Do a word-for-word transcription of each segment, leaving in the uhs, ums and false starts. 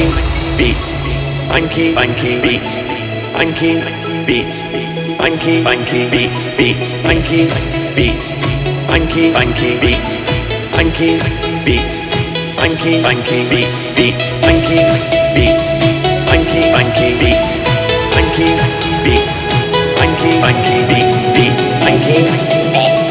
funky beats, funky funky beats, funky beats, funky funky beats, beats, funky beats, funky funky beats, funky beats, funky funky beats, beats, funky beats, funky funky beats, funky beats, funky funky beats, beats, funky beats.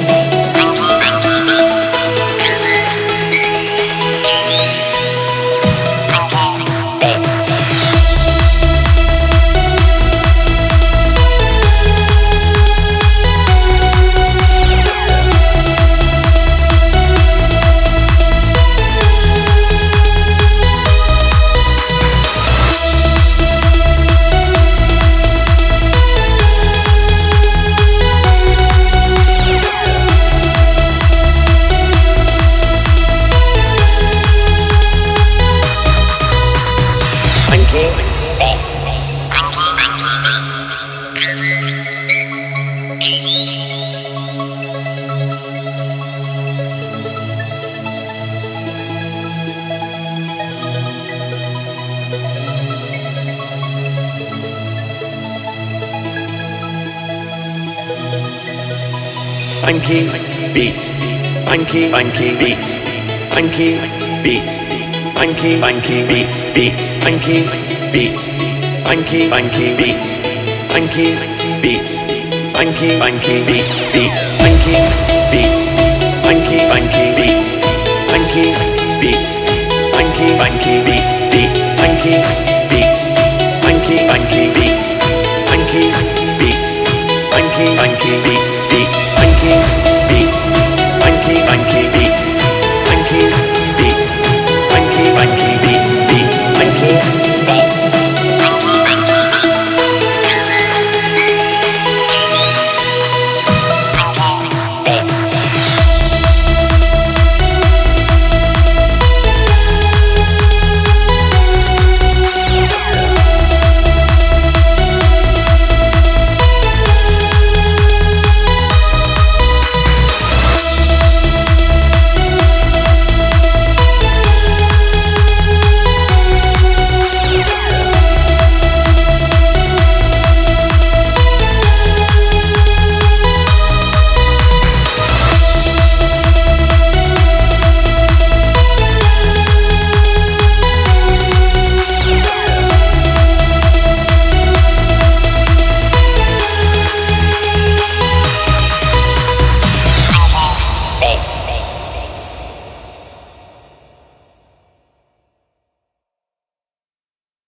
Funky beats, funky funky beats, funky beats, funky funky beats, beats, funky beats, funky funky beats, funky beats, funky funky beats, beats, funky beats.